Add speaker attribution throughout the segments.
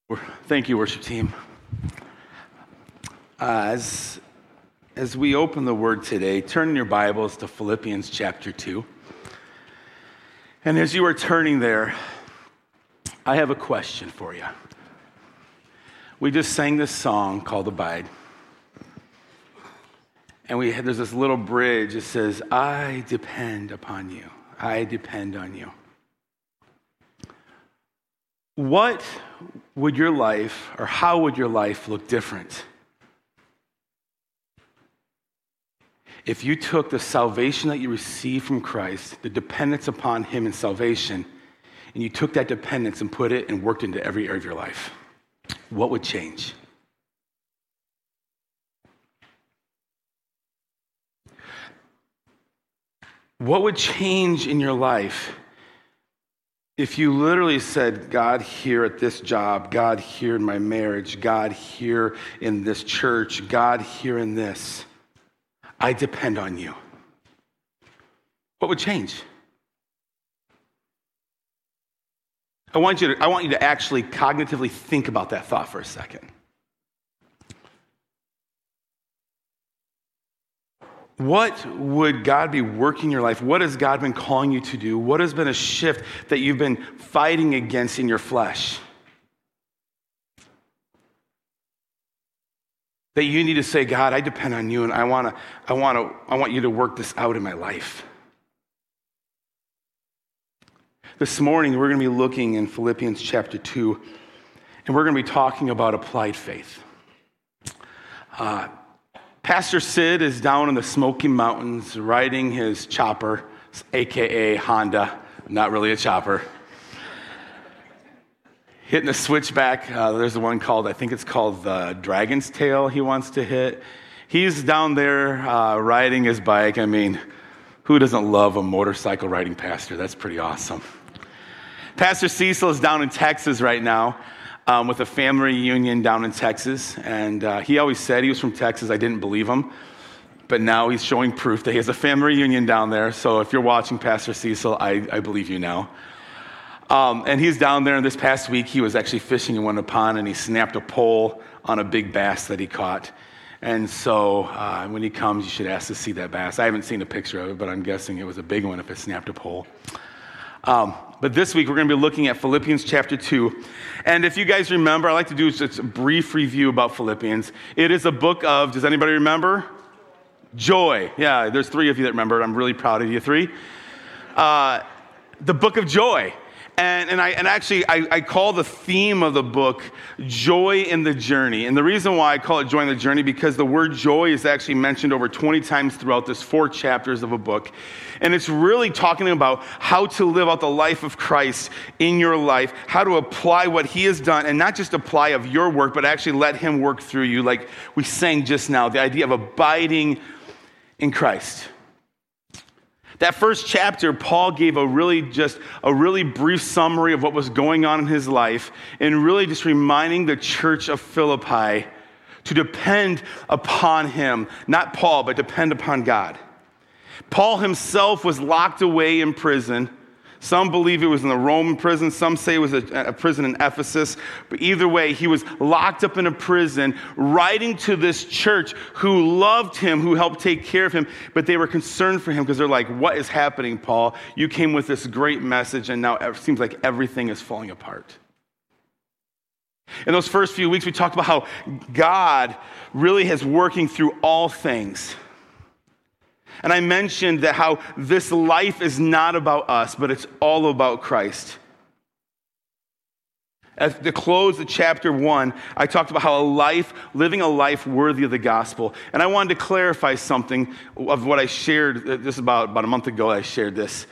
Speaker 1: Thank you, worship team. As we open the word today, turn in your Bibles to Philippians chapter 2. And as you are turning there, I have a question for you. We just sang this song called Abide. And there's this little bridge that says, I depend upon you. I depend on you. What would your life, or how would your life look different if you took the salvation that you received from Christ, the dependence upon him in salvation, and you took that dependence and put it and worked into every area of your life? What would change? What would change in your life if you literally said, God here at this job, God here in my marriage, God here in this church, God here in this, I depend on you? What would change? I want you to actually cognitively think about that thought for a second. What would God be working in your life? What has God been calling you to do? What has been a shift that you've been fighting against in your flesh? That you need to say, God, I depend on you, and I want you to work this out in my life. This morning, we're going to be looking in Philippians chapter 2, and we're going to be talking about applied faith. Pastor Sid is down in the Smoky Mountains riding his chopper, a.k.a. Honda, not really a chopper. Hitting a switchback. There's the one I think it's called the Dragon's Tail he wants to hit. He's down there riding his bike. I mean, who doesn't love a motorcycle riding pastor? That's pretty awesome. Pastor Cecil is down in Texas right now. With a family reunion down in Texas, and he always said he was from Texas. I didn't believe him, but now he's showing proof that he has a family reunion down there. So if you're watching Pastor Cecil, I believe you now. And he's down there, and this past week he was actually fishing in one pond, and he snapped a pole on a big bass that he caught. And so when he comes, you should ask to see that bass. I haven't seen a picture of it, but I'm guessing it was a big one if it snapped a pole. But this week, we're going to be looking at Philippians chapter 2. And if you guys remember, I like to do just a brief review about Philippians. It is a book of, does anybody remember? Joy. Yeah, there's three of you that remember. I'm really proud of you three. The book of joy. And I call the theme of the book Joy in the Journey. And the reason why I call it Joy in the Journey, because the word joy is actually mentioned over 20 times throughout this 4 chapters of a book. And it's really talking about how to live out the life of Christ in your life, how to apply what he has done, and not just apply of your work, but actually let him work through you, like we sang just now, the idea of abiding in Christ. That first chapter, Paul gave a really brief summary of what was going on in his life, and really just reminding the church of Philippi to depend upon him. Not Paul, but depend upon God. Paul himself was locked away in prison. Some believe it was in the Roman prison. Some say it was a prison in Ephesus. But either way, he was locked up in a prison, writing to this church who loved him, who helped take care of him. But they were concerned for him because they're like, what is happening, Paul? You came with this great message, and now it seems like everything is falling apart. In those first few weeks, we talked about how God really is working through all things. And I mentioned that how this life is not about us, but it's all about Christ. At the close of chapter 1, I talked about how living a life worthy of the gospel. And I wanted to clarify something of what I shared. This is about a month ago I shared this.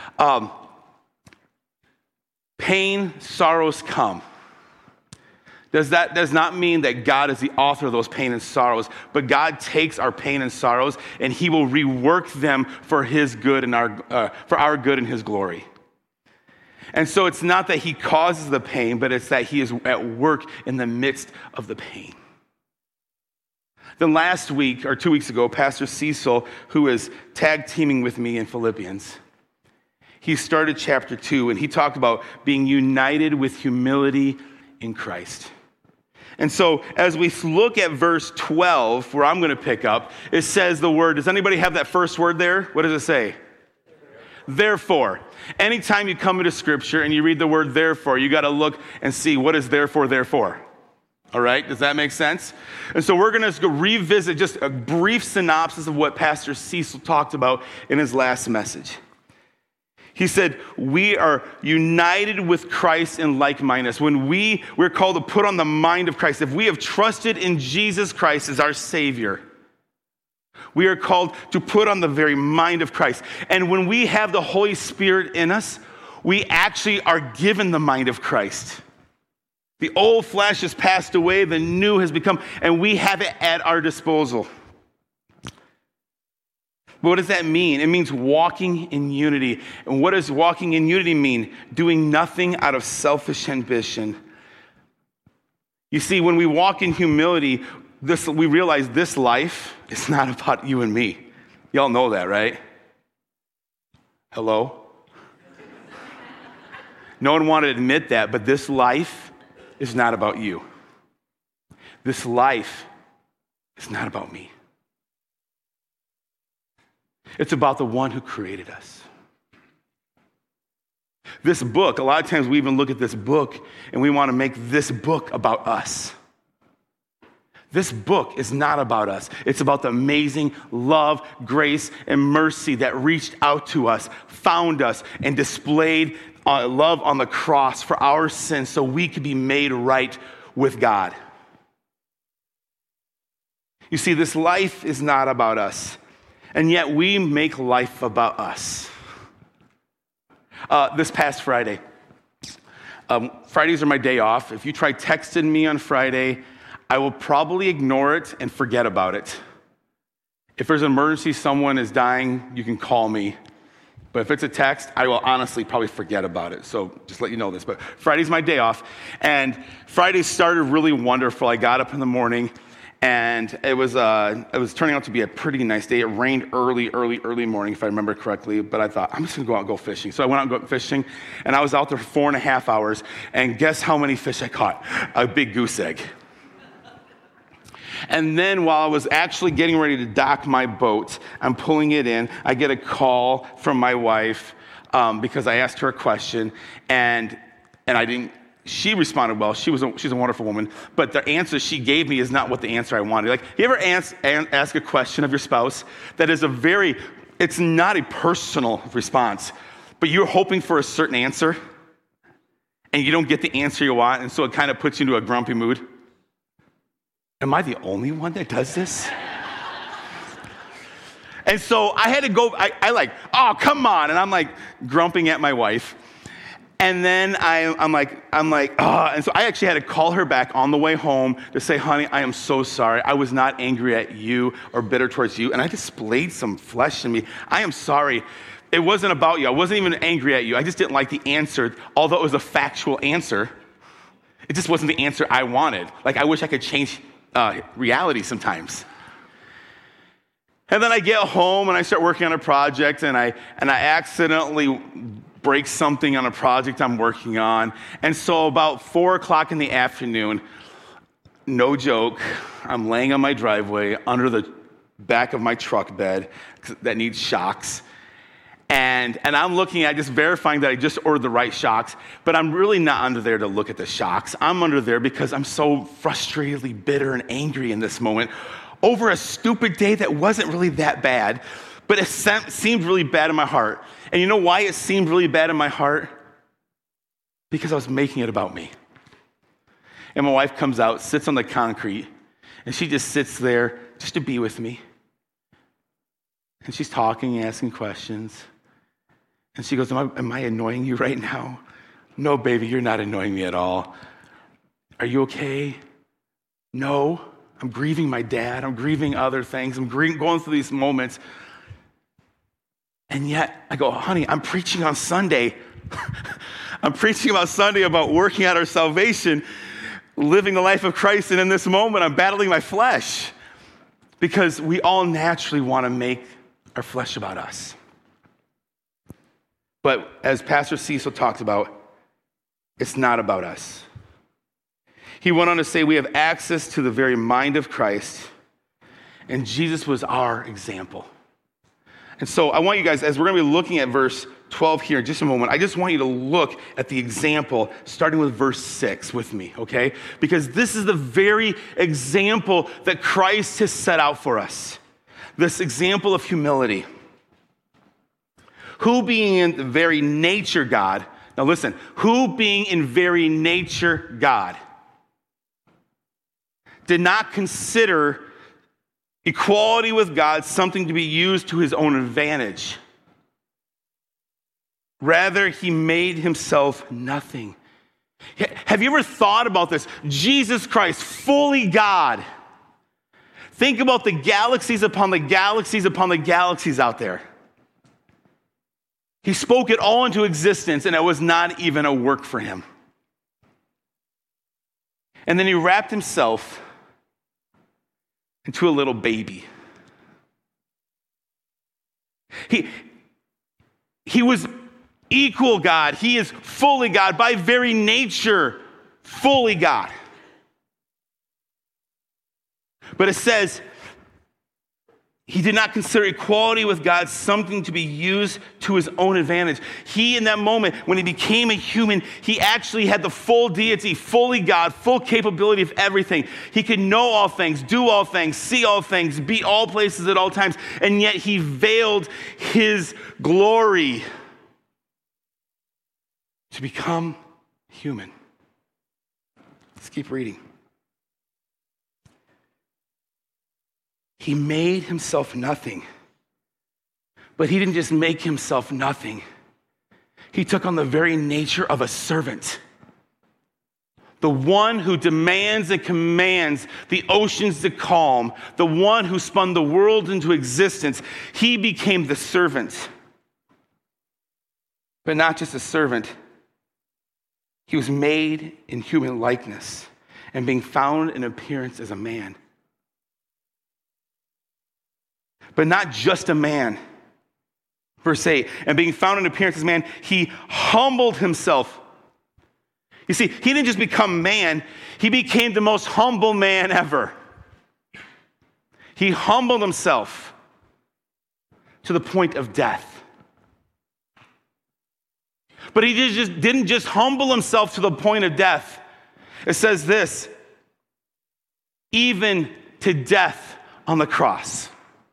Speaker 1: Pain, sorrows come. That does not mean that God is the author of those pain and sorrows, but God takes our pain and sorrows and he will rework them for his good and for our good and his glory. And so it's not that he causes the pain, but it's that he is at work in the midst of the pain. Then last week, or 2 weeks ago, Pastor Cecil, who is tag teaming with me in Philippians, he started chapter 2, and he talked about being united with humility in Christ. And so as we look at verse 12, where I'm going to pick up, it says the word, does anybody have that first word there? What does it say? Therefore. Anytime you come into Scripture and you read the word therefore, you got to look and see what is therefore. All right? Does that make sense? And so we're going to revisit just a brief synopsis of what Pastor Cecil talked about in his last message. He said, we are united with Christ in like-mindedness. When we're called to put on the mind of Christ. If we have trusted in Jesus Christ as our Savior, we are called to put on the very mind of Christ. And when we have the Holy Spirit in us, we actually are given the mind of Christ. The old flesh has passed away, the new has become, and we have it at our disposal. But what does that mean? It means walking in unity. And what does walking in unity mean? Doing nothing out of selfish ambition. You see, when we walk in humility, we realize this life is not about you and me. Y'all know that, right? Hello? No one wanted to admit that, but this life is not about you. This life is not about me. It's about the one who created us. This book, a lot of times we even look at this book and we want to make this book about us. This book is not about us. It's about the amazing love, grace, and mercy that reached out to us, found us, and displayed love on the cross for our sins so we could be made right with God. You see, this life is not about us. And yet we make life about us. This past Friday, Fridays are my day off. If you try texting me on Friday, I will probably ignore it and forget about it. If there's an emergency, someone is dying, you can call me. But if it's a text, I will honestly probably forget about it. So just let you know this. But Friday's my day off. And Friday started really wonderful. I got up in the morning. And it was turning out to be a pretty nice day. It rained early morning, if I remember correctly. But I thought, I'm just going to go out and go fishing. So I went out and go fishing. And I was out there for 4.5 hours. And guess how many fish I caught? A big goose egg. And then while I was actually getting ready to dock my boat, I'm pulling it in. I get a call from my wife because I asked her a question. And I didn't. She responded well. She's a wonderful woman. But the answer she gave me is not what the answer I wanted. Like, you ever ask a question of your spouse that is it's not a personal response, but you're hoping for a certain answer, and you don't get the answer you want, and so it kind of puts you into a grumpy mood? Am I the only one that does this? And so I had to go, oh, come on. And I'm like grumping at my wife. And then I'm like, and so I actually had to call her back on the way home to say, honey, I am so sorry. I was not angry at you or bitter towards you. And I displayed some flesh in me. I am sorry. It wasn't about you. I wasn't even angry at you. I just didn't like the answer. Although it was a factual answer, it just wasn't the answer I wanted. Like, I wish I could change reality sometimes. And then I get home and I start working on a project, and I accidentally break something on a project I'm working on. And so about 4:00 in the afternoon, no joke, I'm laying on my driveway under the back of my truck bed that needs shocks. And I'm looking at just verifying that I just ordered the right shocks, but I'm really not under there to look at the shocks. I'm under there because I'm so frustratedly bitter and angry in this moment over a stupid day that wasn't really that bad, but it seemed really bad in my heart. And you know why it seemed really bad in my heart? Because I was making it about me. And my wife comes out, sits on the concrete, and she just sits there just to be with me. And she's talking, asking questions. And she goes, am I annoying you right now? No, baby, you're not annoying me at all. Are you okay? No, I'm grieving my dad. I'm grieving other things. I'm going through these moments. And yet I go, honey, I'm preaching on Sunday. I'm preaching about Sunday about working out our salvation, living the life of Christ. And in this moment, I'm battling my flesh because we all naturally want to make our flesh about us. But as Pastor Cecil talked about, it's not about us. He went on to say we have access to the very mind of Christ, and Jesus was our example. And so I want you guys, as we're going to be looking at verse 12 here in just a moment, I just want you to look at the example starting with verse 6 with me, okay? Because this is the very example that Christ has set out for us. This example of humility. Who being in the very nature God, now listen, who being in very nature God did not consider equality with God something to be used to his own advantage. Rather, he made himself nothing. Have you ever thought about this? Jesus Christ, fully God. Think about the galaxies upon the galaxies upon the galaxies out there. He spoke it all into existence, and it was not even a work for him. And then he wrapped himself into a little baby. He was equal God. He is fully God. By very nature, fully God. But it says, he did not consider equality with God something to be used to his own advantage. He, in that moment, when he became a human, he actually had the full deity, fully God, full capability of everything. He could know all things, do all things, see all things, be all places at all times, and yet he veiled his glory to become human. Let's keep reading. He made himself nothing. But he didn't just make himself nothing. He took on the very nature of a servant. The one who demands and commands the oceans to calm, the one who spun the world into existence, he became the servant. But not just a servant. He was made in human likeness and being found in appearance as a man. But not just a man. Verse 8, and being found in appearance as man, he humbled himself. You see, he didn't just become man, he became the most humble man ever. He humbled himself to the point of death. But he didn't just humble himself to the point of death. It says this, even to death on the cross.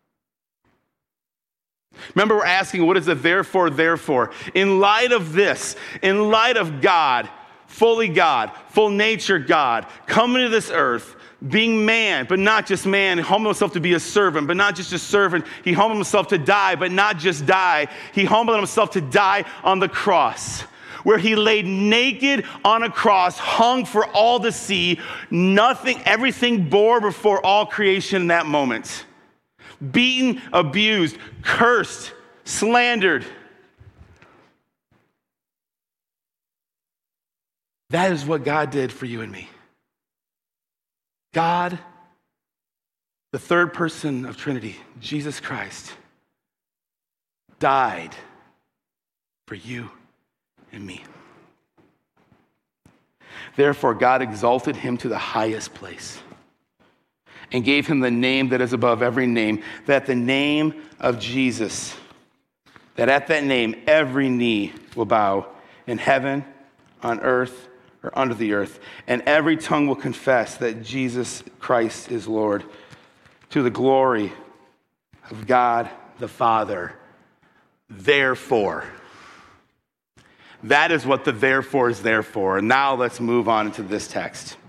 Speaker 1: Remember, we're asking, what is the therefore? In light of this, in light of God, full nature God, coming to this earth, being man, but not just man, he humbled himself to be a servant, but not just a servant. He humbled himself to die, but not just die. He humbled himself to die on the cross, where he laid naked on a cross, hung for all to see, everything bore before all creation in that moment. Beaten, abused, cursed, slandered. That is what God did for you and me. God, the third person of Trinity, Jesus Christ, died for you and me. Therefore, God exalted him to the highest place and gave him the name that is above every name, that the name of Jesus, that at that name every knee will bow in heaven, on earth, or under the earth, and every tongue will confess that Jesus Christ is Lord, to the glory of God the Father. Therefore. That is what the therefore is there for. And now let's move on into this text.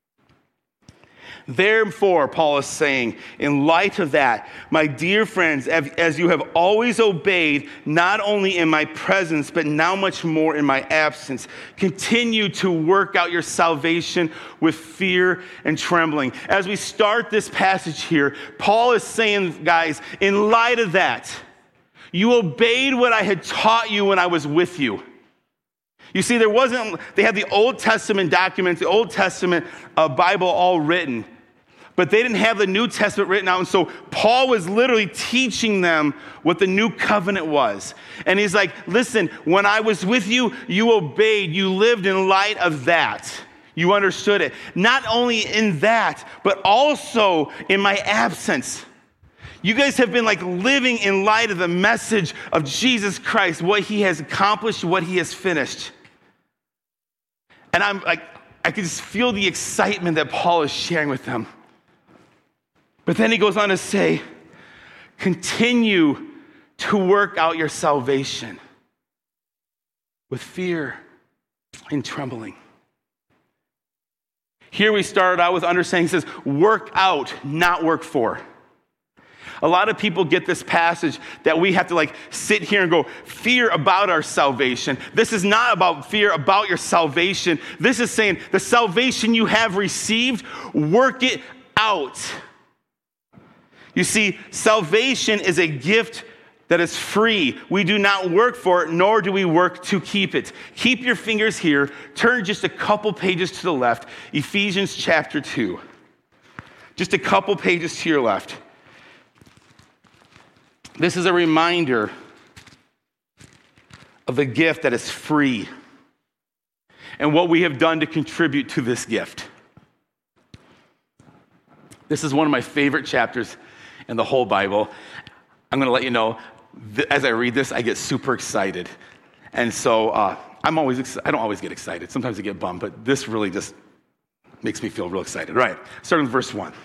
Speaker 1: Therefore, Paul is saying, in light of that, my dear friends, as you have always obeyed, not only in my presence, but now much more in my absence, continue to work out your salvation with fear and trembling. As we start this passage here, Paul is saying, guys, in light of that, you obeyed what I had taught you when I was with you. You see, they had the Old Testament documents, the Old Testament Bible all written, but they didn't have the New Testament written out. And so Paul was literally teaching them what the new covenant was. And he's like, listen, when I was with you, you obeyed, you lived in light of that. You understood it. Not only in that, but also in my absence. You guys have been like living in light of the message of Jesus Christ, what he has accomplished, what he has finished. And I'm like, I can just feel the excitement that Paul is sharing with them. But then he goes on to say, continue to work out your salvation with fear and trembling. Here we started out with understanding, he says, work out, not work for. A lot of people get this passage that we have to like sit here and go, fear about our salvation. This is not about fear about your salvation. This is saying the salvation you have received, work it out. You see, salvation is a gift that is free. We do not work for it, nor do we work to keep it. Keep your fingers here. Turn just a couple pages to the left. Ephesians chapter 2. Just a couple pages to your left. This is a reminder of the gift that is free and what we have done to contribute to this gift. This is one of my favorite chapters in the whole Bible. I'm going to let you know, as I read this, I get super excited. And so I don't always get excited. Sometimes I get bummed, but this really just makes me feel real excited. Right, starting with verse 1.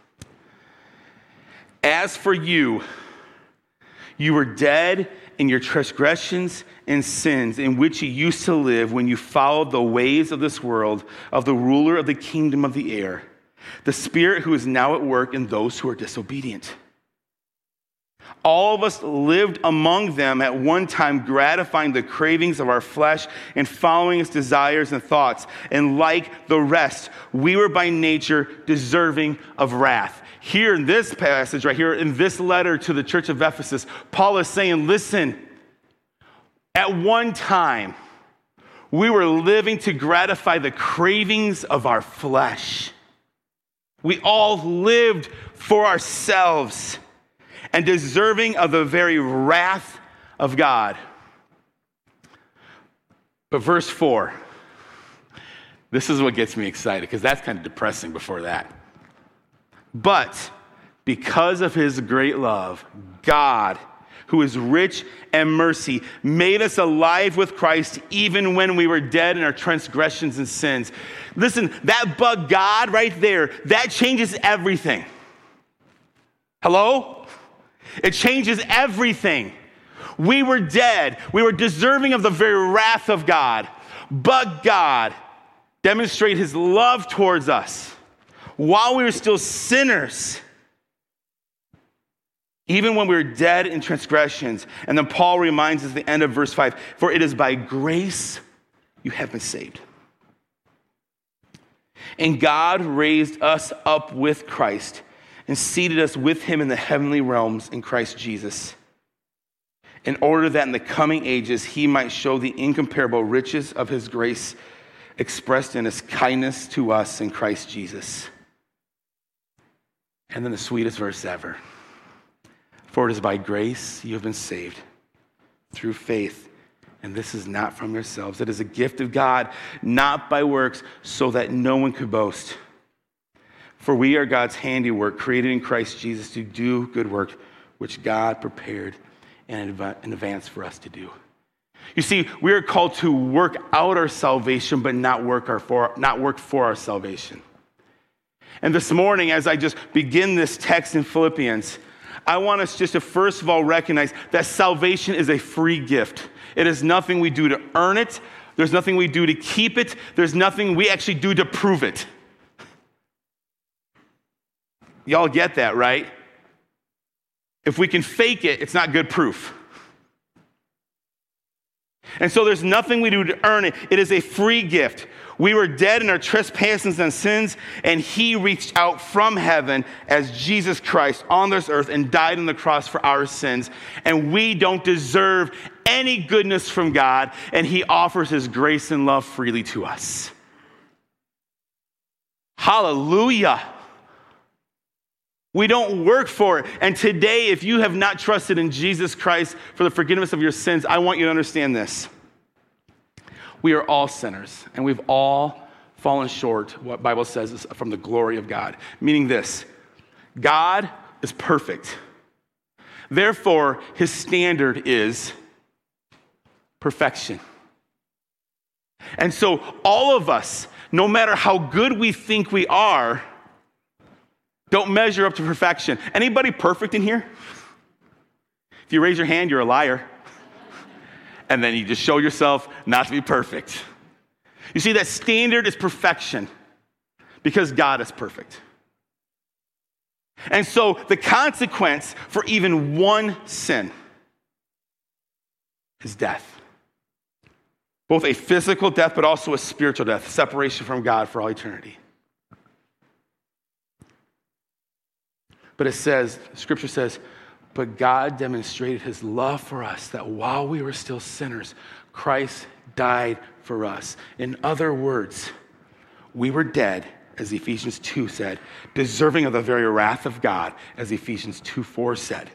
Speaker 1: As for you, you were dead in your transgressions and sins in which you used to live when you followed the ways of this world, of the ruler of the kingdom of the air, the spirit who is now at work in those who are disobedient. All of us lived among them at one time, gratifying the cravings of our flesh and following its desires and thoughts. And like the rest, we were by nature deserving of wrath. Here in this passage, right here in this letter to the church of Ephesus, Paul is saying, listen, at one time, we were living to gratify the cravings of our flesh. We all lived for ourselves and deserving of the very wrath of God. But verse 4, this is what gets me excited, because that's kind of depressing before that. But because of his great love, God, who is rich in mercy, made us alive with Christ even when we were dead in our transgressions and sins. Listen, that but God right there, that changes everything. Hello? It changes everything. We were dead. We were deserving of the very wrath of God. But God demonstrated his love towards us while we were still sinners, even when we were dead in transgressions. And then Paul reminds us at the end of verse 5, for it is by grace you have been saved. And God raised us up with Christ and seated us with him in the heavenly realms in Christ Jesus, in order that in the coming ages he might show the incomparable riches of his grace expressed in his kindness to us in Christ Jesus. And then the sweetest verse ever. For it is by grace you have been saved through faith, and this is not from yourselves. It is a gift of God, not by works, so that no one could boast. For we are God's handiwork, created in Christ Jesus to do good work, which God prepared in advance for us to do. You see, we are called to work out our salvation, but not work for our salvation. And this morning, as I just begin this text in Philippians, I want us just to first of all recognize that salvation is a free gift. It is nothing we do to earn it. There's nothing we do to keep it. There's nothing we actually do to prove it. Y'all get that, right? If we can fake it, it's not good proof. And so there's nothing we do to earn it. It is a free gift. We were dead in our trespasses and sins, and he reached out from heaven as Jesus Christ on this earth and died on the cross for our sins. And we don't deserve any goodness from God, and he offers his grace and love freely to us. Hallelujah. We don't work for it. And today, if you have not trusted in Jesus Christ for the forgiveness of your sins, I want you to understand this. We are all sinners, and we've all fallen short, what Bible says is from the glory of God. Meaning this, God is perfect. Therefore, his standard is perfection. And so all of us, no matter how good we think we are, don't measure up to perfection. Anybody perfect in here? If you raise your hand, you're a liar. And then you just show yourself not to be perfect. You see, that standard is perfection because God is perfect. And so the consequence for even one sin is death. Both a physical death, but also a spiritual death, separation from God for all eternity. But it says, Scripture says, but God demonstrated his love for us, that while we were still sinners, Christ died for us. In other words, we were dead, as Ephesians 2 said, deserving of the very wrath of God, as Ephesians 2:4 said.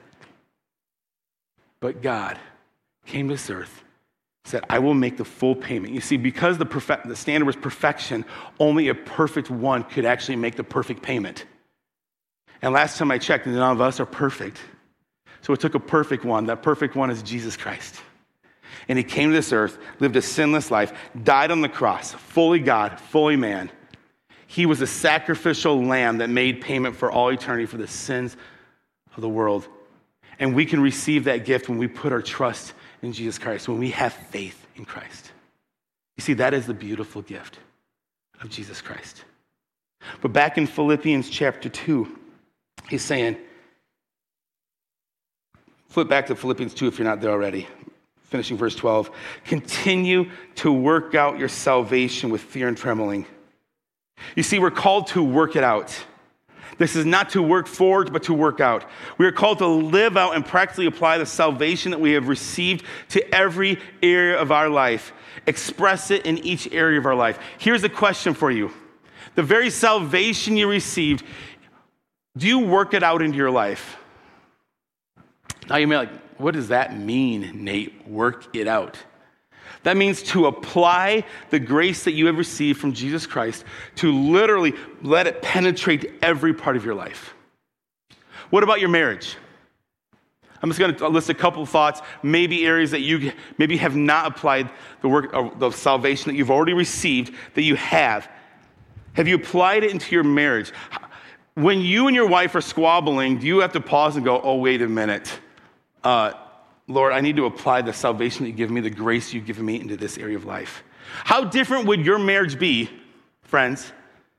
Speaker 1: But God came to this earth, said, I will make the full payment. You see, because the standard was perfection, only a perfect one could actually make the perfect payment. And last time I checked, none of us are perfect. So it took a perfect one. That perfect one is Jesus Christ. And he came to this earth, lived a sinless life, died on the cross, fully God, fully man. He was a sacrificial lamb that made payment for all eternity for the sins of the world. And we can receive that gift when we put our trust in Jesus Christ, when we have faith in Christ. You see, that is the beautiful gift of Jesus Christ. But back in Philippians chapter 2, he's saying, flip back to Philippians 2 if you're not there already. Finishing verse 12. Continue to work out your salvation with fear and trembling. You see, we're called to work it out. This is not to work forward, but to work out. We are called to live out and practically apply the salvation that we have received to every area of our life. Express it in each area of our life. Here's a question for you. The very salvation you received, do you work it out into your life? Now you may be like, what does that mean, Nate? Work it out. That means to apply the grace that you have received from Jesus Christ to literally let it penetrate every part of your life. What about your marriage? I'm just going to list a couple of thoughts, maybe areas that you maybe have not applied the work of the salvation that you've already received that you have. Have you applied it into your marriage? When you and your wife are squabbling, do you have to pause and go, oh, wait a minute. Lord, I need to apply the salvation that you give me, the grace you've given me into this area of life. How different would your marriage be, friends,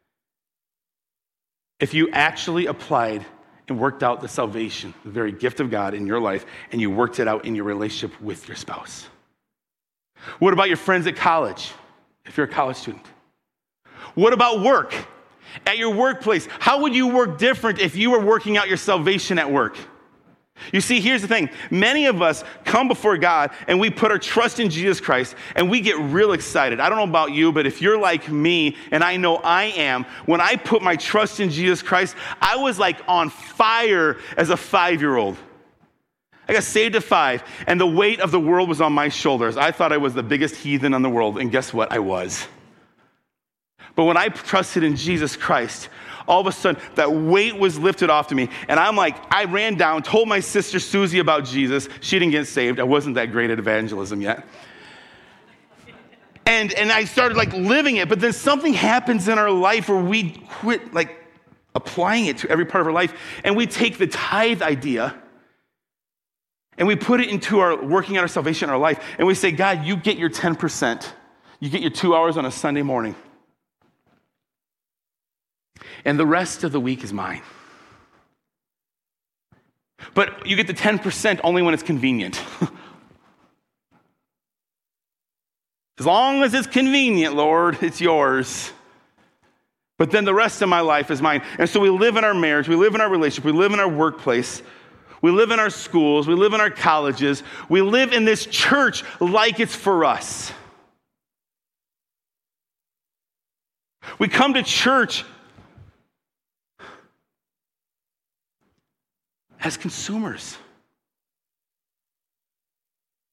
Speaker 1: if you actually applied and worked out the salvation, the very gift of God in your life, and you worked it out in your relationship with your spouse? What about your friends at college, if you're a college student? What about work? At your workplace, how would you work different if you were working out your salvation at work? You see, here's the thing. Many of us come before God and we put our trust in Jesus Christ and we get real excited. I don't know about you, but if you're like me, and I know I am, when I put my trust in Jesus Christ, I was like on fire as a 5-year-old. I got saved at 5, and the weight of the world was on my shoulders. I thought I was the biggest heathen in the world, and guess what? I was. But when I trusted in Jesus Christ, all of a sudden, that weight was lifted off to me. And I'm like, I ran down, told my sister Susie about Jesus. She didn't get saved. I wasn't that great at evangelism yet. And I started like living it. But then something happens in our life where we quit like applying it to every part of our life. And we take the tithe idea and we put it into our working out our salvation in our life. And we say, God, you get your 10%. You get your 2 hours on a Sunday morning. And the rest of the week is mine. But you get the 10% only when it's convenient. As long as it's convenient, Lord, it's yours. But then the rest of my life is mine. And so we live in our marriage, we live in our relationship, we live in our workplace, we live in our schools, we live in our colleges, we live in this church like it's for us. We come to church as consumers.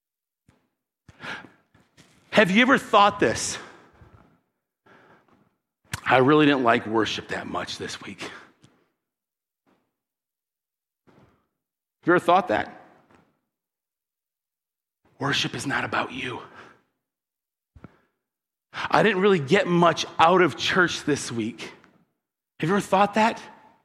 Speaker 1: Have you ever thought this? I really didn't like worship that much this week. Have you ever thought that? Worship is not about you. I didn't really get much out of church this week. Have you ever thought that?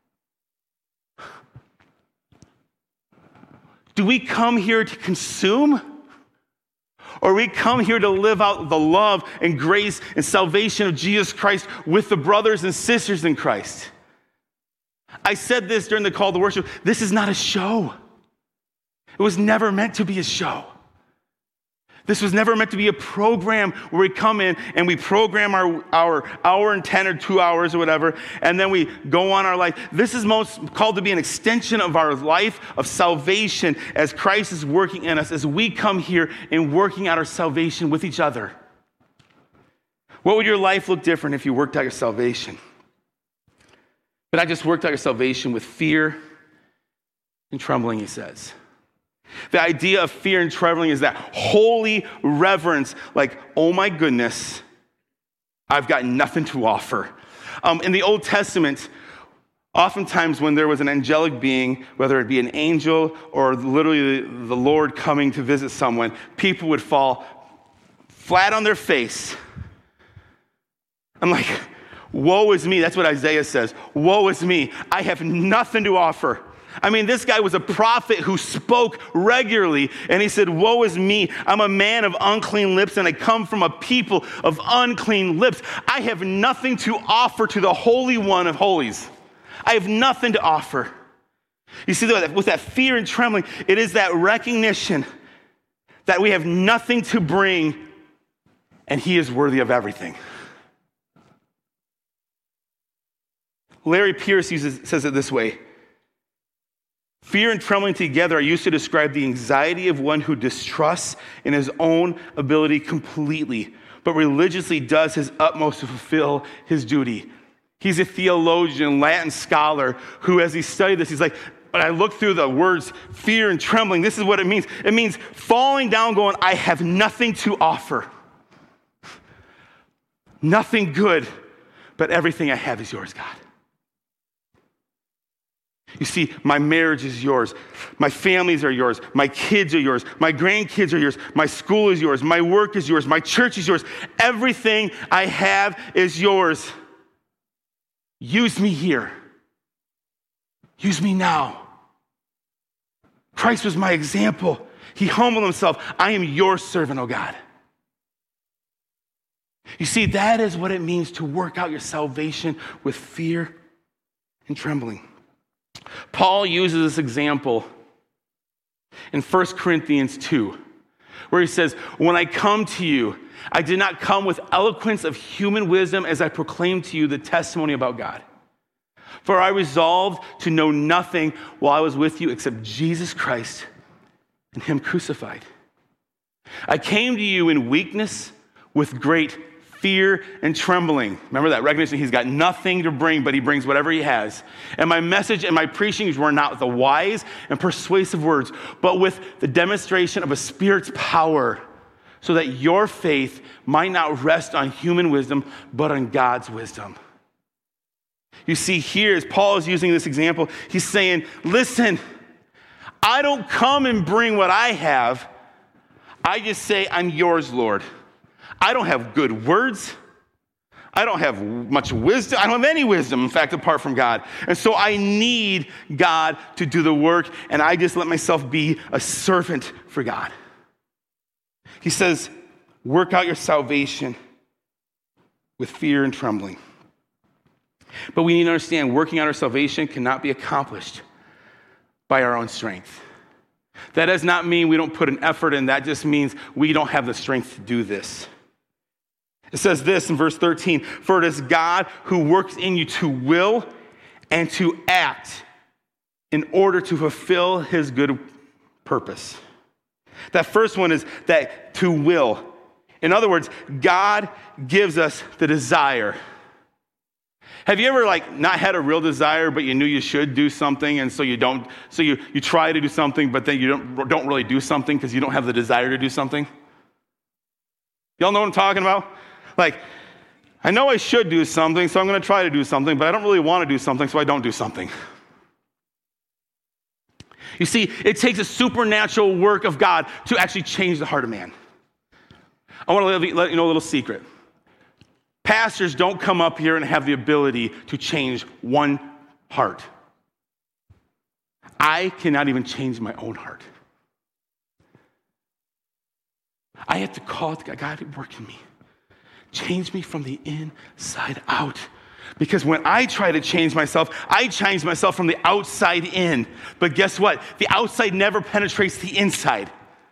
Speaker 1: Do we come here to consume? Or we come here to live out the love and grace and salvation of Jesus Christ with the brothers and sisters in Christ? I said this during the call to worship. This is not a show. It was never meant to be a show. This was never meant to be a program where we come in and we program our hour and 10 or 2 hours or whatever, and then we go on our life. This is most called to be an extension of our life of salvation as Christ is working in us, as we come here and working out our salvation with each other. What would your life look different if you worked out your salvation? But I just worked out your salvation with fear and trembling, he says. The idea of fear and trembling is that holy reverence, like, oh my goodness, I've got nothing to offer. In the Old Testament, oftentimes when there was an angelic being, whether it be an angel or literally the Lord coming to visit someone, people would fall flat on their face. I'm like, woe is me. That's what Isaiah says. Woe is me. I have nothing to offer. I mean, this guy was a prophet who spoke regularly, and he said, woe is me. I'm a man of unclean lips, and I come from a people of unclean lips. I have nothing to offer to the Holy One of Holies. I have nothing to offer. You see, with that fear and trembling, it is that recognition that we have nothing to bring, and he is worthy of everything. Larry Pierce says it this way. Fear and trembling together are used to describe the anxiety of one who distrusts in his own ability completely, but religiously does his utmost to fulfill his duty. He's a theologian, Latin scholar, who, as he studied this, he's like, when I look through the words fear and trembling, this is what it means. It means falling down going, I have nothing to offer. Nothing good, but everything I have is yours, God. You see, my marriage is yours. My families are yours. My kids are yours. My grandkids are yours. My school is yours. My work is yours. My church is yours. Everything I have is yours. Use me here. Use me now. Christ was my example. He humbled himself. I am your servant, oh God. You see, that is what it means to work out your salvation with fear and trembling. Paul uses this example in 1 Corinthians 2, where he says, when I come to you, I did not come with eloquence of human wisdom as I proclaimed to you the testimony about God. For I resolved to know nothing while I was with you except Jesus Christ and him crucified. I came to you in weakness with great fear and trembling. Remember that recognition, he's got nothing to bring, but he brings whatever he has. And my message and my preachings were not with the wise and persuasive words, but with the demonstration of a Spirit's power, so that your faith might not rest on human wisdom, but on God's wisdom. You see here, as Paul is using this example, he's saying, listen, I don't come and bring what I have. I just say, I'm yours, Lord. I don't have good words. I don't have much wisdom. I don't have any wisdom, in fact, apart from God. And so I need God to do the work, and I just let myself be a servant for God. He says, work out your salvation with fear and trembling. But we need to understand, working out our salvation cannot be accomplished by our own strength. That does not mean we don't put an effort in. That just means we don't have the strength to do this. It says this in verse 13, for it is God who works in you to will and to act in order to fulfill his good purpose. That first one is that to will. In other words, God gives us the desire. Have you ever not had a real desire, but you knew you should do something, and so you don't? So you try to do something, but then you don't really do something because you don't have the desire to do something? Y'all know what I'm talking about? I know I should do something, so I'm going to try to do something, but I don't really want to do something, so I don't do something. You see, it takes a supernatural work of God to actually change the heart of man. I want to let you know a little secret. Pastors don't come up here and have the ability to change one heart. I cannot even change my own heart. I have to call it, God, work in me. Change me from the inside out. Because when I try to change myself, I change myself from the outside in. But guess what? The outside never penetrates the inside.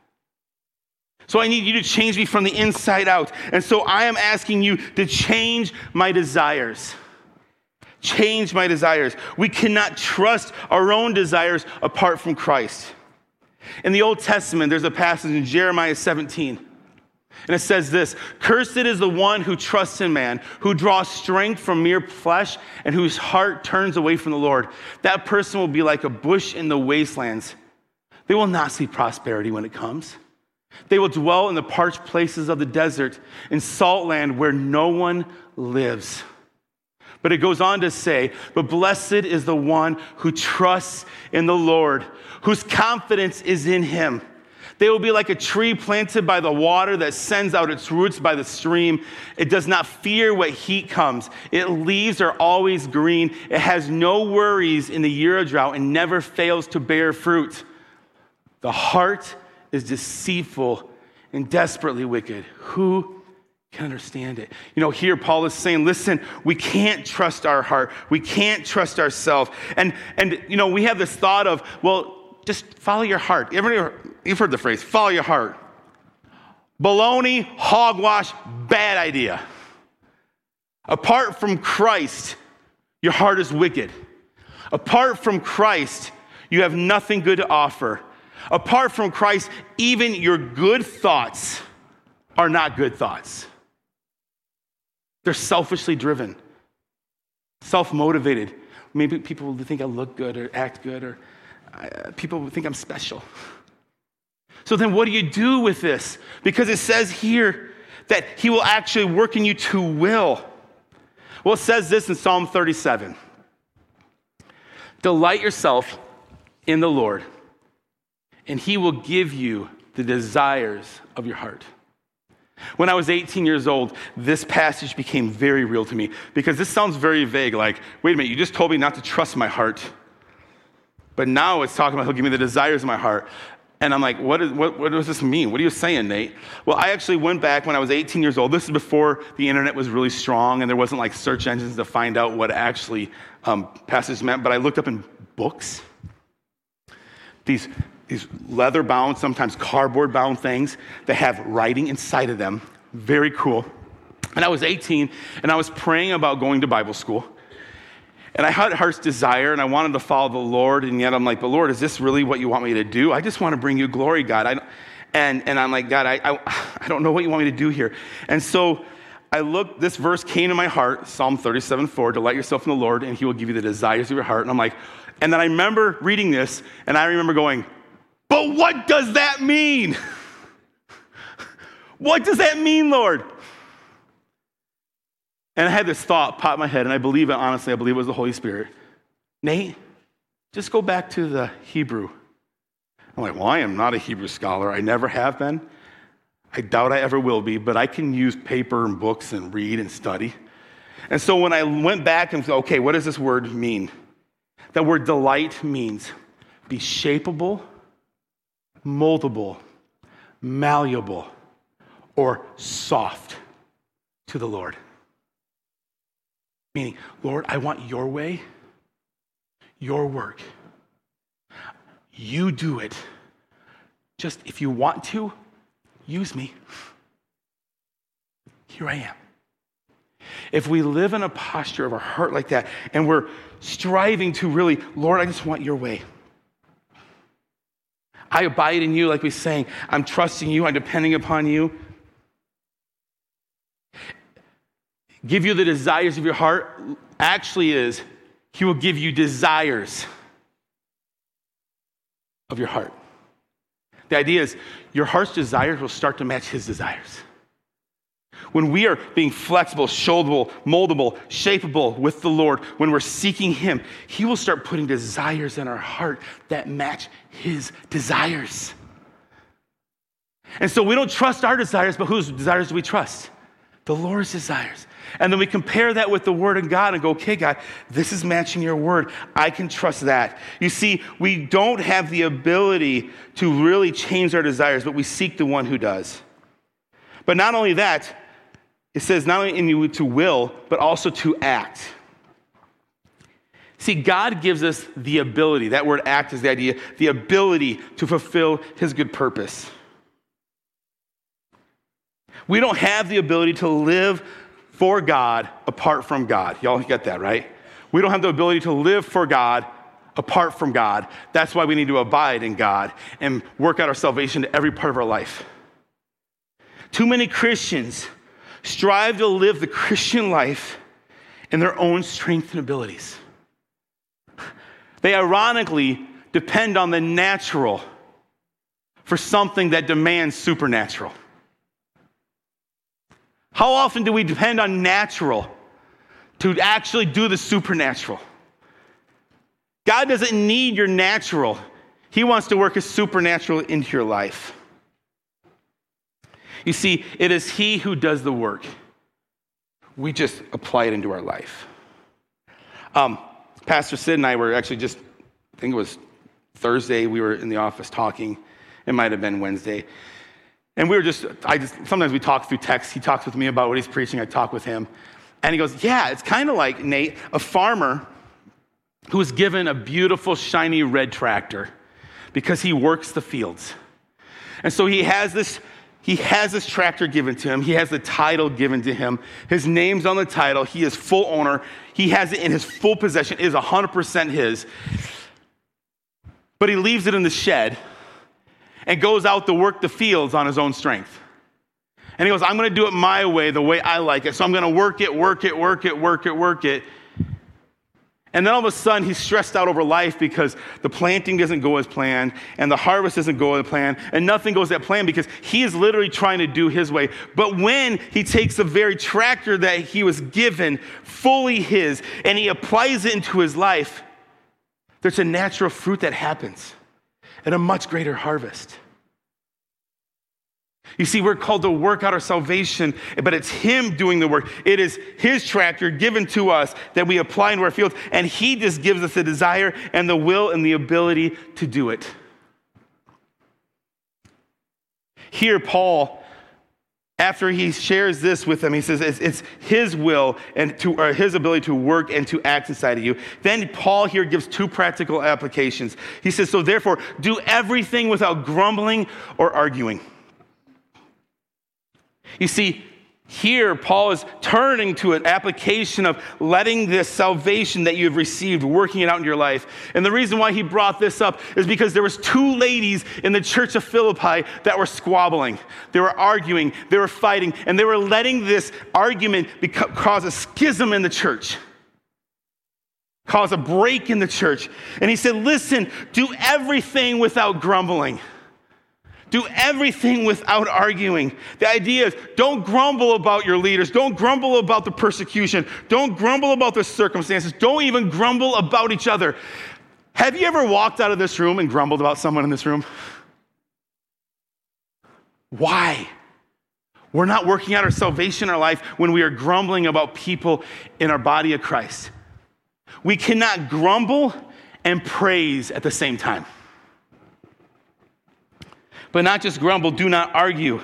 Speaker 1: So I need you to change me from the inside out. And so I am asking you to change my desires. Change my desires. We cannot trust our own desires apart from Christ. In the Old Testament, there's a passage in Jeremiah 17. And it says this: "Cursed is the one who trusts in man, who draws strength from mere flesh, and whose heart turns away from the Lord. That person will be like a bush in the wastelands. They will not see prosperity when it comes. They will dwell in the parched places of the desert, in salt land where no one lives." But it goes on to say, "But blessed is the one who trusts in the Lord, whose confidence is in him. They will be like a tree planted by the water that sends out its roots by the stream. It does not fear what heat comes. Its leaves are always green. It has no worries in the year of drought and never fails to bear fruit. The heart is deceitful and desperately wicked. Who can understand it?" You know, here Paul is saying, listen, we can't trust our heart. We can't trust ourselves. And you know, we have this thought of, well, just follow your heart. You've heard the phrase, follow your heart. Baloney, hogwash, bad idea. Apart from Christ, your heart is wicked. Apart from Christ, you have nothing good to offer. Apart from Christ, even your good thoughts are not good thoughts. They're selfishly driven, self-motivated. Maybe people will think I look good or act good, or people will think I'm special. So then what do you do with this? Because it says here that he will actually work in you to will. Well, it says this in Psalm 37. "Delight yourself in the Lord, and he will give you the desires of your heart." When I was 18 years old, this passage became very real to me, because this sounds very vague, like, wait a minute, you just told me not to trust my heart. But now it's talking about he'll give me the desires of my heart. And I'm like, what does this mean? What are you saying, Nate? Well, I actually went back when I was 18 years old. This is before the internet was really strong and there wasn't like search engines to find out what actually passages meant. But I looked up in books, these leather-bound, sometimes cardboard-bound things that have writing inside of them. Very cool. And I was 18, and I was praying about going to Bible school. And I had a heart's desire, and I wanted to follow the Lord, and yet I'm like, but Lord, is this really what you want me to do? I just want to bring you glory, God. And I'm like, God, I don't know what you want me to do here. And so I looked, this verse came to my heart, Psalm 37:4, "Delight yourself in the Lord, and he will give you the desires of your heart." And I'm like, and then I remember reading this, and I remember going, but what does that mean? What does that mean, Lord? And I had this thought pop in my head, and I believe it, honestly, I believe it was the Holy Spirit. Nate, just go back to the Hebrew. I'm like, well, I am not a Hebrew scholar. I never have been. I doubt I ever will be, but I can use paper and books and read and study. And so when I went back and said, okay, what does this word mean? That word delight means be shapeable, moldable, malleable, or soft to the Lord. Meaning, Lord, I want your way, your work. You do it. Just if you want to, use me. Here I am. If we live in a posture of our heart like that, and we're striving to really, Lord, I just want your way. I abide in you, like we sang. I'm trusting you. I'm depending upon you. Give you the desires of your heart actually is he will give you desires of your heart. The idea is your heart's desires will start to match his desires. When we are being flexible, shouldable, moldable, shapeable with the Lord, when we're seeking him, he will start putting desires in our heart that match his desires. And so we don't trust our desires, but whose desires do we trust? The Lord's desires. And then we compare that with the word of God and go, okay, God, this is matching your word. I can trust that. You see, we don't have the ability to really change our desires, but we seek the one who does. But not only that, it says not only in you to will, but also to act. See, God gives us the ability, that word act is the idea, the ability to fulfill his good purpose. We don't have the ability to live for God apart from God. Y'all get that, right? We don't have the ability to live for God apart from God. That's why we need to abide in God and work out our salvation to every part of our life. Too many Christians strive to live the Christian life in their own strength and abilities. They ironically depend on the natural for something that demands supernatural. How often do we depend on natural to actually do the supernatural? God doesn't need your natural. He wants to work his supernatural into your life. You see, it is he who does the work. We just apply it into our life. Pastor Sid and I were actually just, I think it was Thursday, we were in the office talking. It might have been Wednesday. And we were sometimes we talk through text. He talks with me about what he's preaching. I talk with him. And he goes, yeah, it's kind of like, Nate, a farmer who was given a beautiful, shiny red tractor because he works the fields. And so he has this tractor given to him. He has the title given to him. His name's on the title. He is full owner. He has it in his full possession. It is 100% his. But he leaves it in the shed and goes out to work the fields on his own strength. And he goes, I'm going to do it my way, the way I like it. So I'm going to work it. And then all of a sudden, he's stressed out over life because the planting doesn't go as planned, and the harvest doesn't go as planned, and nothing goes as planned because he is literally trying to do his way. But when he takes the very tractor that he was given, fully his, and he applies it into his life, there's a natural fruit that happens and a much greater harvest. You see, we're called to work out our salvation, but it's him doing the work. It is his tractor given to us that we apply into our fields, and he just gives us the desire and the will and the ability to do it. Here, Paul, after he shares this with them, he says it's his will and his ability to work and to act inside of you. Then Paul here gives two practical applications. He says, so therefore, do everything without grumbling or arguing. You see, here Paul is turning to an application of letting this salvation that you have received, working it out in your life. And the reason why he brought this up is because there was two ladies in the church of Philippi that were squabbling. They were arguing, they were fighting, and they were letting this argument cause a schism in the church, cause a break in the church. And he said, listen, do everything without grumbling. Do everything without arguing. The idea is don't grumble about your leaders. Don't grumble about the persecution. Don't grumble about the circumstances. Don't even grumble about each other. Have you ever walked out of this room and grumbled about someone in this room? Why? We're not working out our salvation in our life when we are grumbling about people in our body of Christ. We cannot grumble and praise at the same time. But not just grumble, do not argue.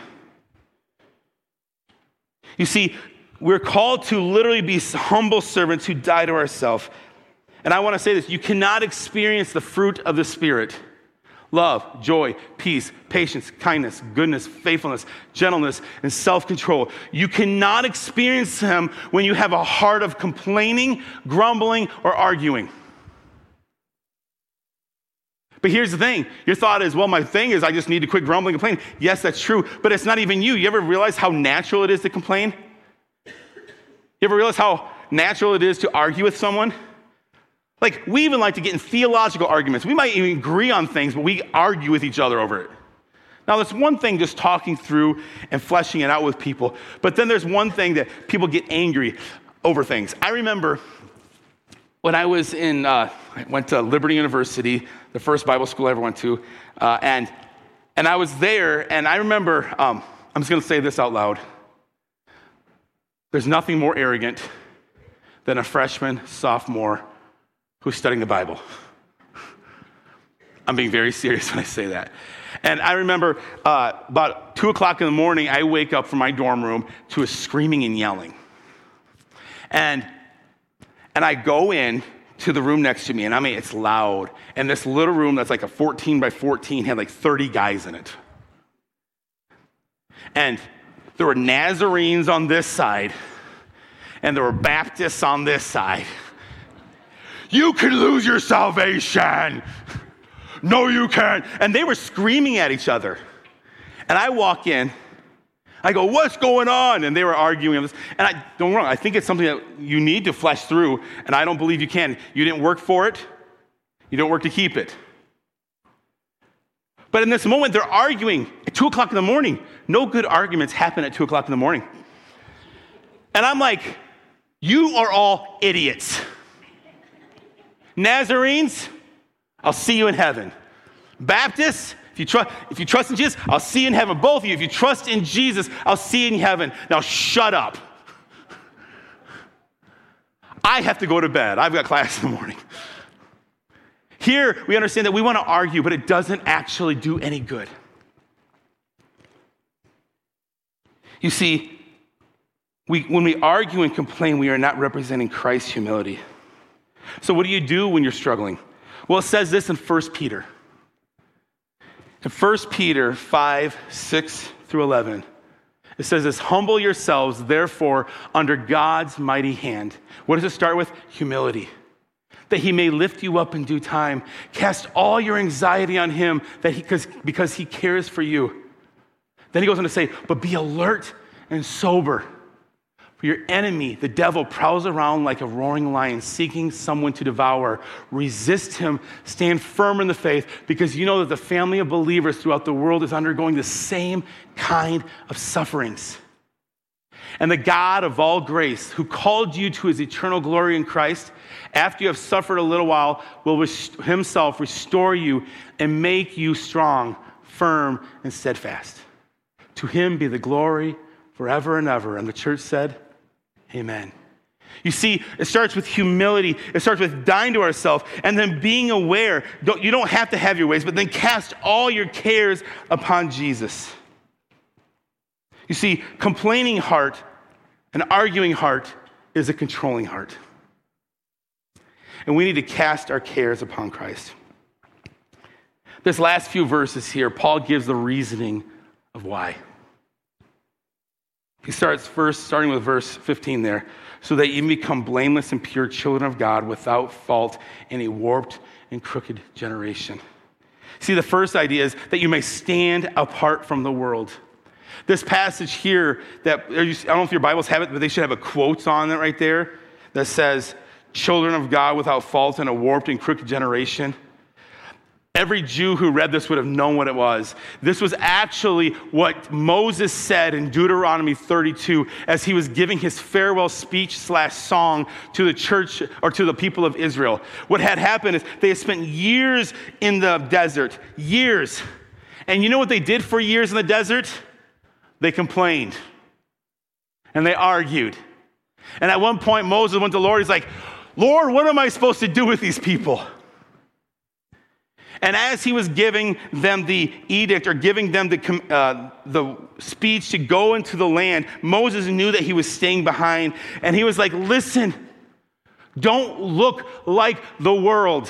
Speaker 1: You see, we're called to literally be humble servants who die to ourselves. And I want to say this, you cannot experience the fruit of the Spirit, love, joy, peace, patience, kindness, goodness, faithfulness, gentleness, and self-control. You cannot experience them when you have a heart of complaining, grumbling, or arguing. But here's the thing. Your thought is, well, my thing is I just need to quit grumbling and complaining. Yes, that's true, but it's not even you. You ever realize how natural it is to complain? You ever realize how natural it is to argue with someone? Like, we even like to get in theological arguments. We might even agree on things, but we argue with each other over it. Now, there's one thing just talking through and fleshing it out with people, but then there's one thing that people get angry over things. I remember when I was I went to Liberty University, the first Bible school I ever went to, and I was there, and I remember, I'm just going to say this out loud. There's nothing more arrogant than a freshman, sophomore who's studying the Bible. I'm being very serious when I say that. And I remember about 2 o'clock in the morning, I wake up from my dorm room to a screaming and yelling. And I go in to the room next to me, and I mean, it's loud. And this little room that's like a 14 by 14 had like 30 guys in it. And there were Nazarenes on this side, and there were Baptists on this side. You can lose your salvation. No, you can't. And they were screaming at each other. And I walk in. I go, what's going on? And they were arguing. And don't get me wrong, I think it's something that you need to flesh through, and I don't believe you can. You didn't work for it. You don't work to keep it. But in this moment, they're arguing at 2 o'clock in the morning. No good arguments happen at 2 o'clock in the morning. And I'm like, you are all idiots. Nazarenes, I'll see you in heaven. Baptists, if you trust in Jesus, I'll see you in heaven. Both of you, if you trust in Jesus, I'll see you in heaven. Now shut up. I have to go to bed. I've got class in the morning. Here, we understand that we want to argue, but it doesn't actually do any good. You see, when we argue and complain, we are not representing Christ's humility. So what do you do when you're struggling? Well, it says this in 1 Peter. In 1 Peter 5, 6 through 11, it says this, humble yourselves, therefore, under God's mighty hand. What does it start with? Humility. That he may lift you up in due time. Cast all your anxiety on him because he cares for you. Then he goes on to say, but be alert and sober. For your enemy, the devil, prowls around like a roaring lion, seeking someone to devour. Resist him, stand firm in the faith, because you know that the family of believers throughout the world is undergoing the same kind of sufferings. And the God of all grace, who called you to his eternal glory in Christ, after you have suffered a little while, will himself restore you and make you strong, firm, and steadfast. To him be the glory forever and ever. And the church said, amen. You see, it starts with humility. It starts with dying to ourselves and then being aware. You don't have to have your ways, but then cast all your cares upon Jesus. You see, complaining heart, an arguing heart, is a controlling heart. And we need to cast our cares upon Christ. This last few verses here, Paul gives the reasoning of why. He starts first, starting with verse 15 there, so that you can become blameless and pure children of God without fault in a warped and crooked generation. See, the first idea is that you may stand apart from the world. This passage here, I don't know if your Bibles have it, but they should have a quote on it right there that says, children of God without fault in a warped and crooked generation. Every Jew who read this would have known what it was. This was actually what Moses said in Deuteronomy 32 as he was giving his farewell speech / song to the church or to the people of Israel. What had happened is they had spent years in the desert, years. And you know what they did for years in the desert? They complained and they argued. And at one point, Moses went to the Lord. He's like, Lord, what am I supposed to do with these people? And as he was giving them the edict or giving them the speech to go into the land, Moses knew that he was staying behind. And he was like, listen, don't look like the world.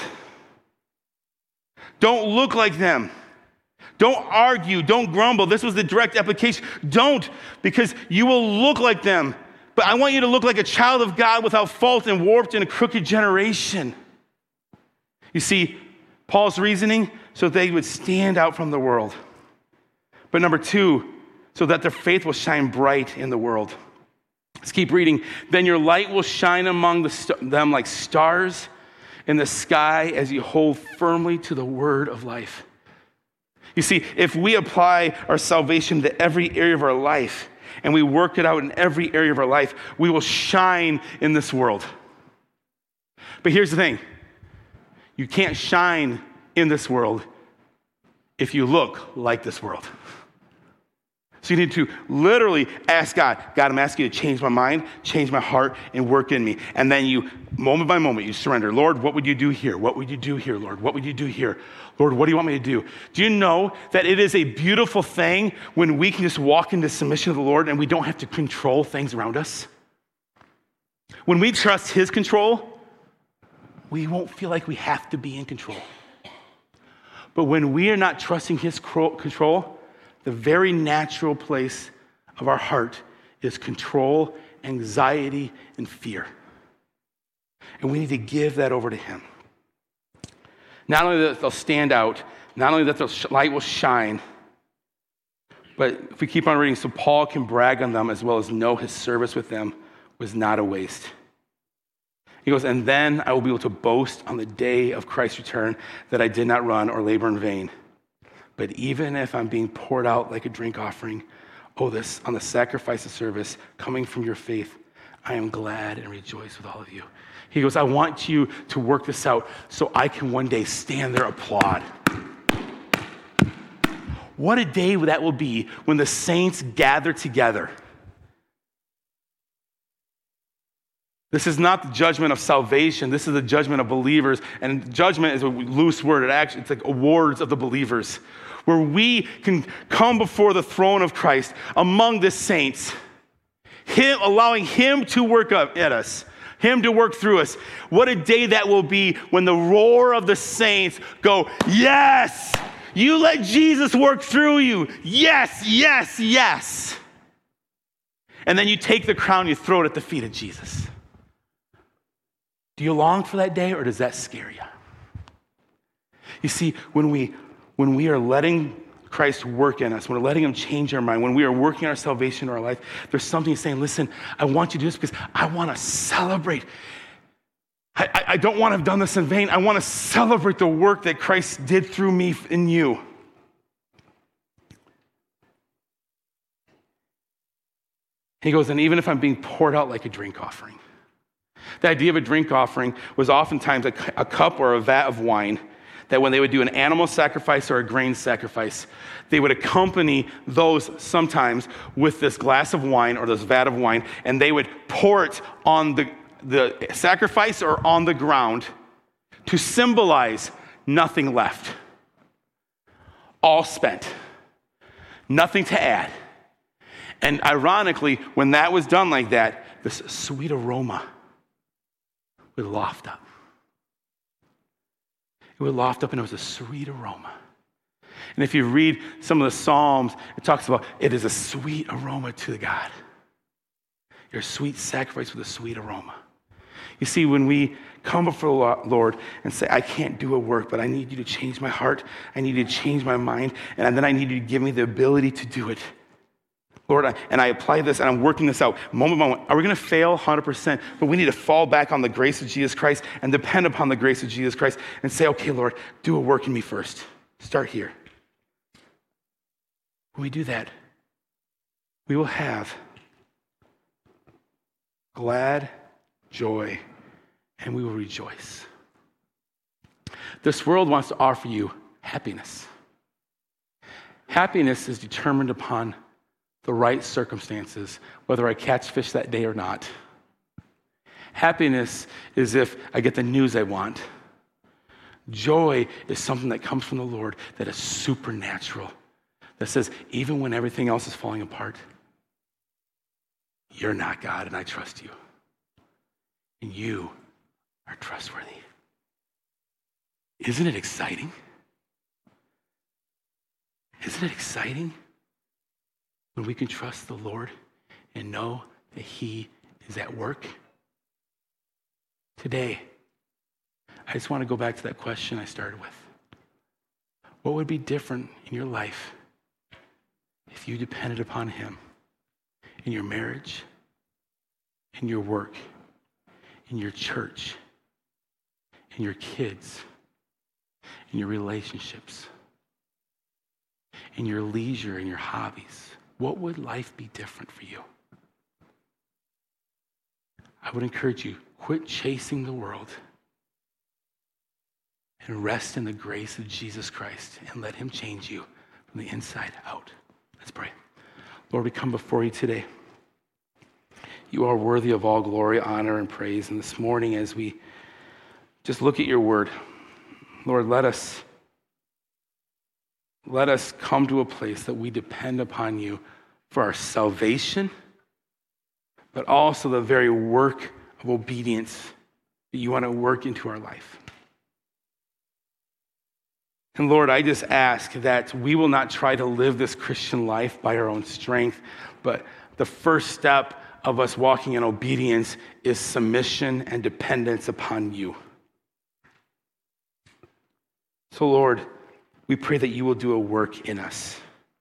Speaker 1: Don't look like them. Don't argue. Don't grumble. This was the direct application. Don't, because you will look like them. But I want you to look like a child of God without fault and warped in a crooked generation. You see, Paul's reasoning, so they would stand out from the world. But number two, so that their faith will shine bright in the world. Let's keep reading. Then your light will shine among them like stars in the sky as you hold firmly to the word of life. You see, if we apply our salvation to every area of our life and we work it out in every area of our life, we will shine in this world. But here's the thing. You can't shine in this world if you look like this world. So you need to literally ask God, I'm asking you to change my mind, change my heart, and work in me. And then you, moment by moment, you surrender. Lord, what would you do here? What would you do here, Lord? What would you do here? Lord, what do you want me to do? Do you know that it is a beautiful thing when we can just walk into submission to the Lord and we don't have to control things around us? When we trust his control, we won't feel like we have to be in control. But when we are not trusting his control, the very natural place of our heart is control, anxiety, and fear. And we need to give that over to him. Not only that they'll stand out, not only that the light will shine, but if we keep on reading, so Paul can brag on them as well as know his service with them was not a waste. He goes, and then I will be able to boast on the day of Christ's return that I did not run or labor in vain. But even if I'm being poured out like a drink offering, this on the sacrifice of service coming from your faith, I am glad and rejoice with all of you. He goes, I want you to work this out so I can one day stand there applaud. What a day that will be when the saints gather together. This is not the judgment of salvation. This is the judgment of believers. And judgment is a loose word. It's like awards of the believers, where we can come before the throne of Christ among the saints, allowing him to work up at us, him to work through us. What a day that will be when the roar of the saints go, yes, you let Jesus work through you. Yes, yes, yes. And then you take the crown, you throw it at the feet of Jesus. Do you long for that day, or does that scare you? You see, when we are letting Christ work in us, when we're letting him change our mind, when we are working our salvation in our life, there's something saying, listen, I want you to do this because I want to celebrate. I don't want to have done this in vain. I want to celebrate the work that Christ did through me in you. He goes, and even if I'm being poured out like a drink offering. The idea of a drink offering was oftentimes a cup or a vat of wine that when they would do an animal sacrifice or a grain sacrifice, they would accompany those sometimes with this glass of wine or this vat of wine, and they would pour it on the sacrifice or on the ground to symbolize nothing left. All spent. Nothing to add. And ironically, when that was done like that, this sweet aroma would loft up. It would loft up, and it was a sweet aroma. And if you read some of the Psalms, it talks about it is a sweet aroma to God. Your sweet sacrifice with a sweet aroma. You see, when we come before the Lord and say, I can't do a work, but I need you to change my heart, I need you to change my mind, and then I need you to give me the ability to do it. Lord, I apply this and I'm working this out moment by moment. Are we going to fail? 100%. But we need to fall back on the grace of Jesus Christ and depend upon the grace of Jesus Christ and say, okay, Lord, do a work in me first. Start here. When we do that, we will have glad joy and we will rejoice. This world wants to offer you happiness. Happiness is determined upon the right circumstances, whether I catch fish that day or not. Happiness is if I get the news I want. Joy is something that comes from the Lord that is supernatural, that says, even when everything else is falling apart, you're not God and I trust you. And you are trustworthy. Isn't it exciting? Isn't it exciting? When we can trust the Lord and know that he is at work. Today, I just want to go back to that question I started with. What would be different in your life if you depended upon him in your marriage, in your work, in your church, in your kids, in your relationships? in your leisure, in your hobbies, what would life be different for you? I would encourage you, quit chasing the world and rest in the grace of Jesus Christ and let him change you from the inside out. Let's pray. Lord, we come before you today. You are worthy of all glory, honor, and praise. And this morning, as we just look at your word, Lord, let us come to a place that we depend upon you for our salvation, but also the very work of obedience that you want to work into our life. And Lord, I just ask that we will not try to live this Christian life by our own strength, but the first step of us walking in obedience is submission and dependence upon you. So Lord, we pray that you will do a work in us.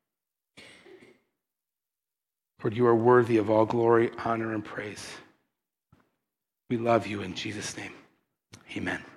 Speaker 1: Lord, you are worthy of all glory, honor, and praise. We love you in Jesus' name. Amen.